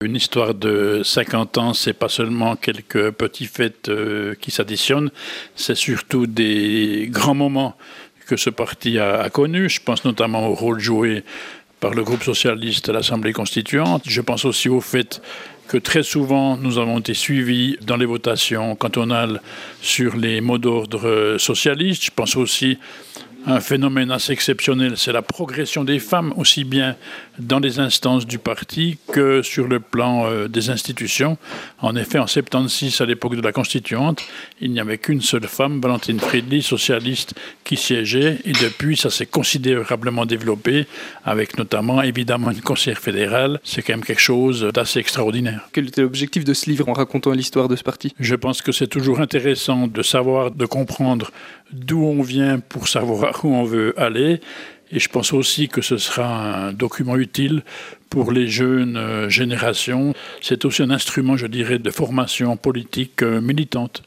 Une histoire de 50 ans, c'est pas seulement quelques petits faits qui s'additionnent, c'est surtout des grands moments que ce parti a connus. Je pense notamment au rôle joué par le groupe socialiste à l'Assemblée constituante. Je pense aussi au fait que très souvent, nous avons été suivis dans les votations cantonales sur les mots d'ordre socialistes. Je pense aussi à un phénomène assez exceptionnel, c'est la progression des femmes, aussi bien dans les instances du parti que sur le plan des institutions. En effet, en 76, à l'époque de la Constituante, il n'y avait qu'une seule femme, Valentine Friedli, socialiste, qui siégeait. Et depuis, ça s'est considérablement développé, avec notamment, évidemment, une conseillère fédérale. C'est quand même quelque chose d'assez extraordinaire. Quel était l'objectif de ce livre en racontant l'histoire de ce parti ? Je pense que c'est toujours intéressant de savoir, de comprendre d'où on vient pour savoir où on veut aller. Et je pense aussi que ce sera un document utile pour les jeunes générations. C'est aussi un instrument, je dirais, de formation politique militante.